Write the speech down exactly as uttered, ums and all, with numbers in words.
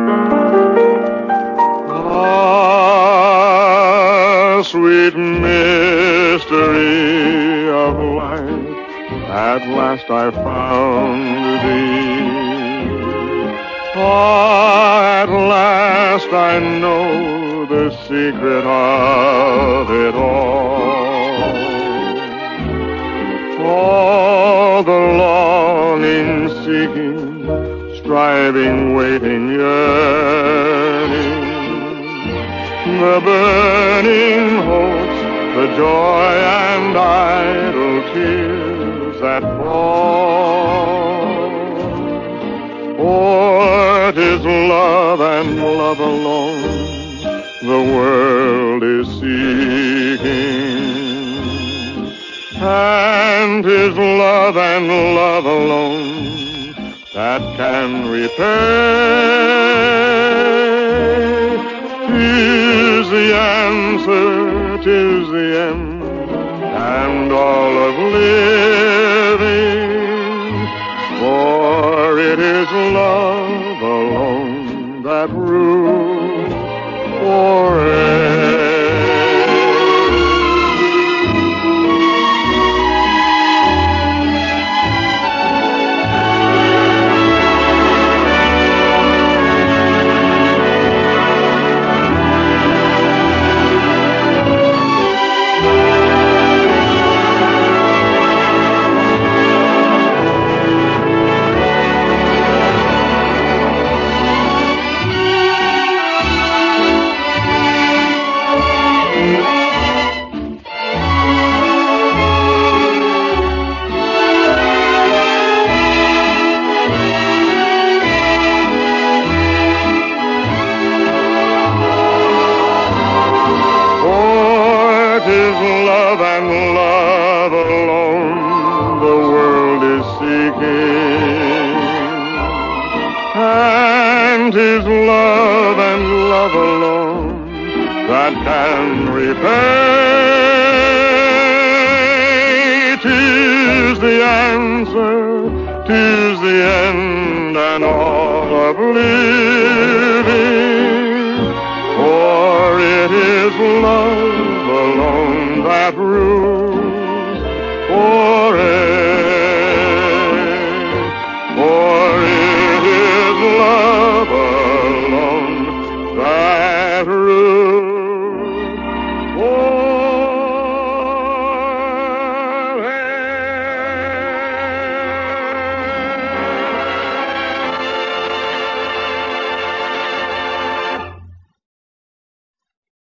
Ah, sweet mystery of life, at last I found thee. Ah, at last I know the secret of it all. All the longing, seeking, striving, waiting, yearning, the burning hopes, the joy and idle tears that fall. For it is love and love alone the world is seeking, and 'tis love and love alone that can repay. 'Tis the answer, 'tis the end, and all of living, for it is love alone that rules forever. Love and love alone the world is seeking, and 'tis love and love alone that can repay. 'Tis the answer, 'tis the end, and all of living,